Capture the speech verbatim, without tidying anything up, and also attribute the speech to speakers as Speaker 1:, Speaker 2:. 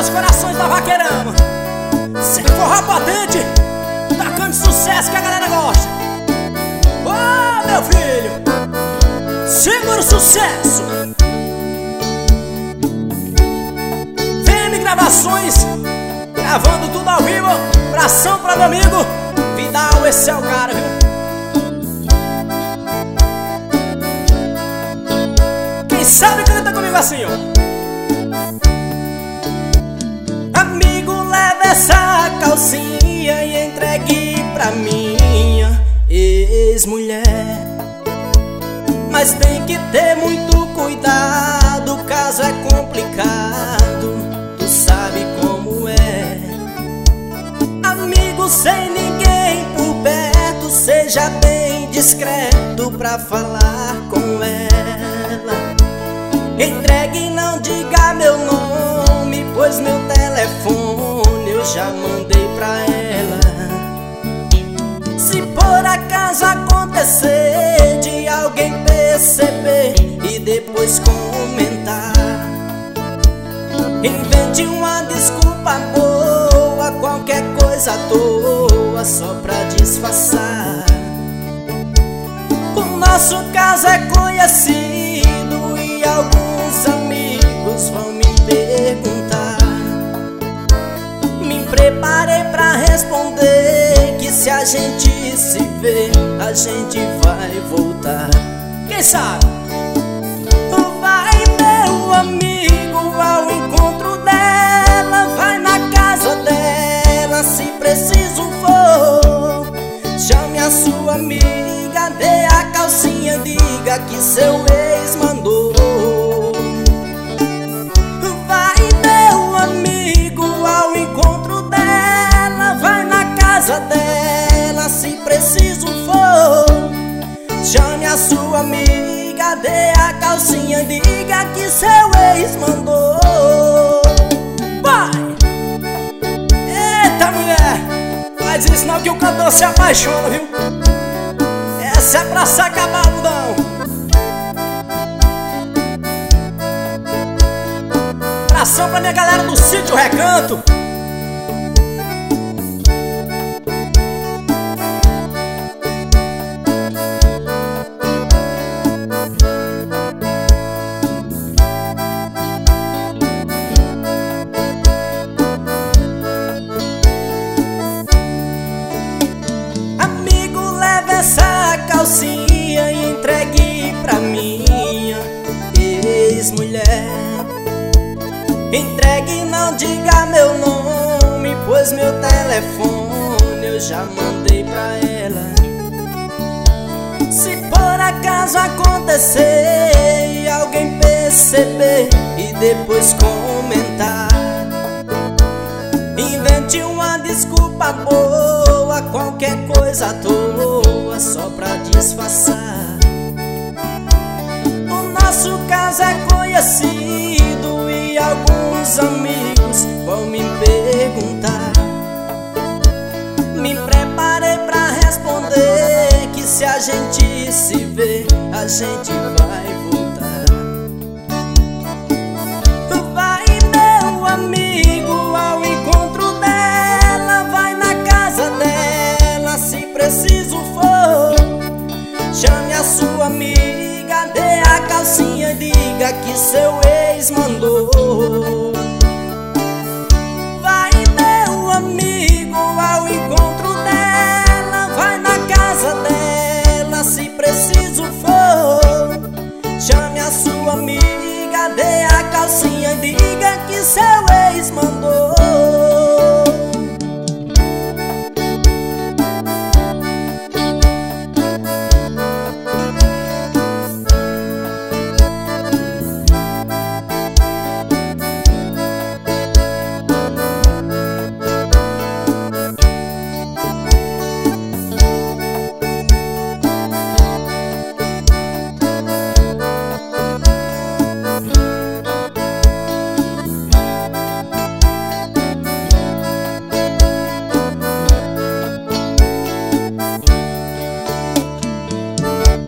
Speaker 1: meus corações da Vaqueirama. Sem forró potente, tocando sucesso que a galera gosta. Ô, oh, meu filho, segura o sucesso. V M Gravações, gravando tudo ao vivo. Abração pra meu amigo Vidal, esse é o cara, viu? Quem sabe canta comigo assim, ó. Amigo, leva essa calcinha e entregue pra minha ex-mulher. Mas tem que ter muito cuidado, o caso é complicado, tu sabe como é. Amigo, sem ninguém por perto, seja bem discreto pra falar com ela. Entregue e não diga meu nome, pois meu telefone eu já mandei pra ela. Se por acaso acontecer de alguém perceber e depois comentar, invente uma desculpa boa, qualquer coisa à toa, só pra disfarçar. O nosso caso é conhecido e alguns amigos vão me perguntar. Me preparei pra responder que se a gente se vê, a gente vai voltar. Quem sabe? Vai, meu amigo, ao encontro dela, vai na casa dela, se preciso for. Chame a sua amiga, dê a calcinha, diga que seu ex mandou. Vai, meu amigo, ao encontro dela, vai na casa dela, se preciso for. Chame a sua amiga, dê a calcinha, diga que seu ex mandou. Vai! Eita, mulher, faz isso não que o cantor se apaixona, viu? Essa é pra se acabar, mudão. Abração pra minha galera do Sítio Recanto. Amigo, leva essa calcinha e entregue pra minha ex-mulher. Entregue e não diga meu nome, pois meu telefone eu já mandei pra ela. Se por acaso acontecer e alguém perceber e depois comentar, invente uma desculpa boa, qualquer coisa à toa, só pra disfarçar. O nosso caso é conhecido e alguns amigos vão me perguntar. Me preparei pra responder que se a gente se vê, a gente vai voltar. Vai, meu amigo, ao encontro dela, vai na casa dela, se preciso for. Chame a sua amiga, dê a calcinha, diga que seu ex mandou. Vai, meu amigo, ao encontro dela, vai na casa dela, se preciso for. Chame a sua amiga, dê a calcinha, diga que seu ex mandou.